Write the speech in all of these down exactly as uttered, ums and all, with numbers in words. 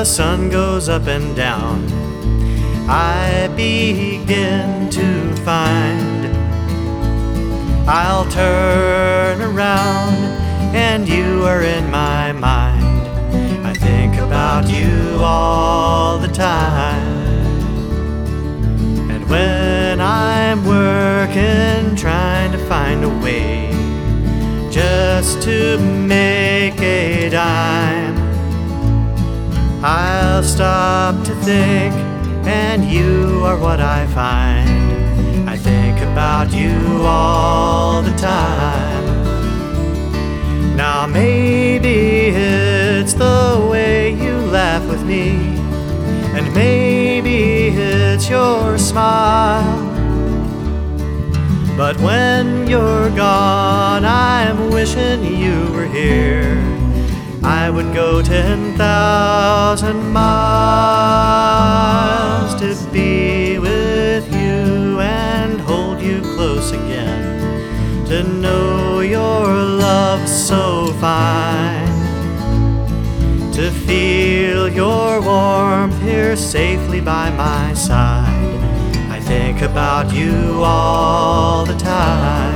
the sun goes up and down, I begin to find I'll turn around and you are in my mind. I think about you all the time. And when I'm working, trying to find a way just to make a dime, I'll stop to think, and you are what I find. I think about you all the time. Now maybe it's the way you laugh with me, and maybe it's your smile, but when you're gone, I'm wishing you were here. I would go ten thousand miles to be with you and hold you close again, to know your love so fine, to feel your warmth here safely by my side. I think about you all the time.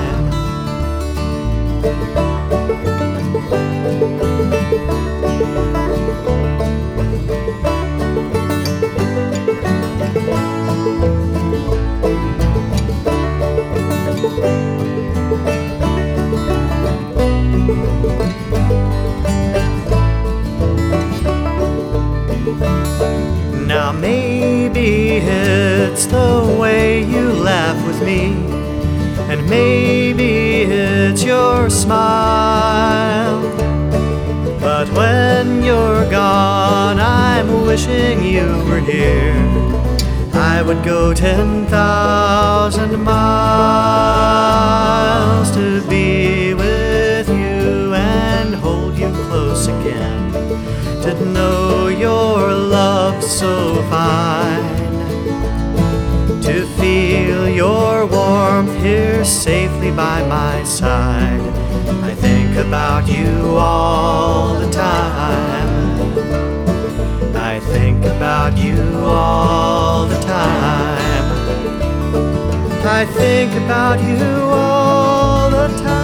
Now maybe it's the way you laugh with me, and maybe it's your smile, but when you're gone, I'm wishing you were here. I would go ten thousand miles to be with you and hold you close again, to know your love so fine, to feel your warmth here safely by my side. I think about you all the time. I think about you all the time. I think about you all the time.